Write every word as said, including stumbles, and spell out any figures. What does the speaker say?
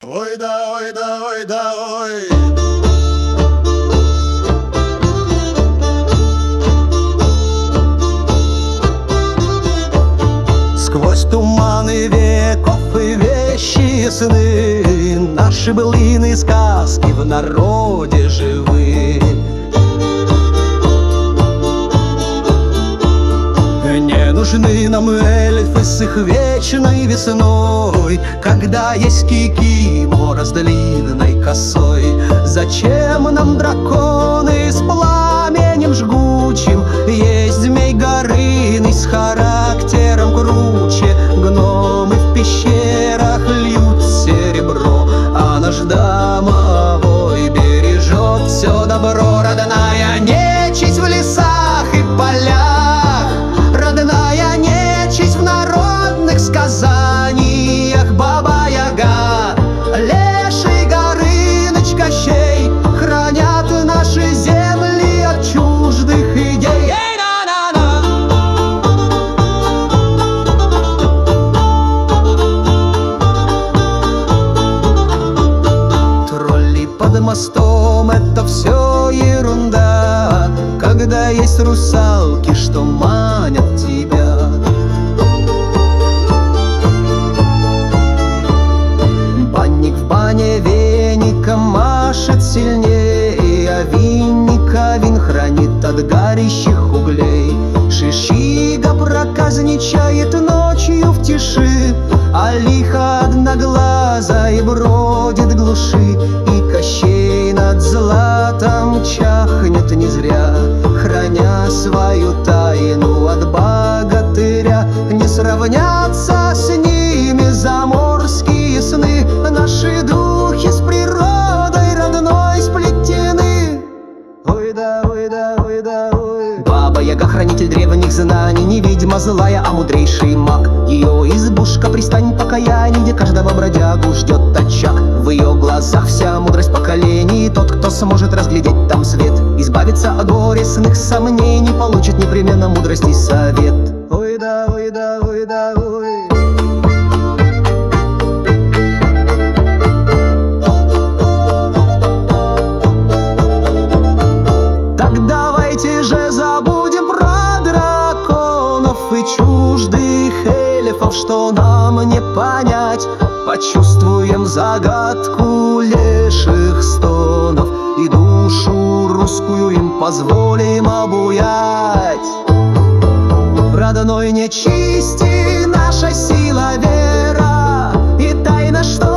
Ой да, ой да, ой да, ой. Сквозь туманы веков и вещи сны наши былины сказки в народе живы. Не нужны нам эльфы с их вечной весной, когда есть кикимора с длинной косой. Зачем нам драконы с пламенем жгучим? Есть змей Горыныч с характером круче. Гномы в пещерах льют серебро, а наш домовой бережет все добро. Родная нечисть в лесах и полях, родная нечисть в народных сказаниях. Баба-Яга, Леший, Горыныч, Кощей хранят наши земли от чуждых идей. Тролли под мостом — это все ерунда, когда есть русалки, что манят тебя. Банник в бане веником машет сильнее, а винника вин хранит от горящих углей. Шишига проказничает ночью в тиши, а лихо одноглазой бродит глуши. И Кощей над златом чахнет не зря, храня свою тайну от богатыря. Не сравнятся с ними заморские сны, наши духи с природой родной сплетены. Ой да, ой да, ой да, ой. Баба-Яга — хранитель древних знаний, не ведьма злая, а мудрейший маг. Ее избушка — пристань покаяний, где каждого бродягу ждет очаг. В ее глазах вся мудрость поколений, тот, кто сможет разглядеть там свет, избавиться от горестных сомнений, получит непременно мудрость и совет. Ой да, ой да, ой да, ой. Так давайте же забудем про драконов и чуждых эльфов, что нам не понять. Почувствуем загадку леших стонов и душу русскую им позволим обуять. В родной нечисти наша сила, вера и тайна, что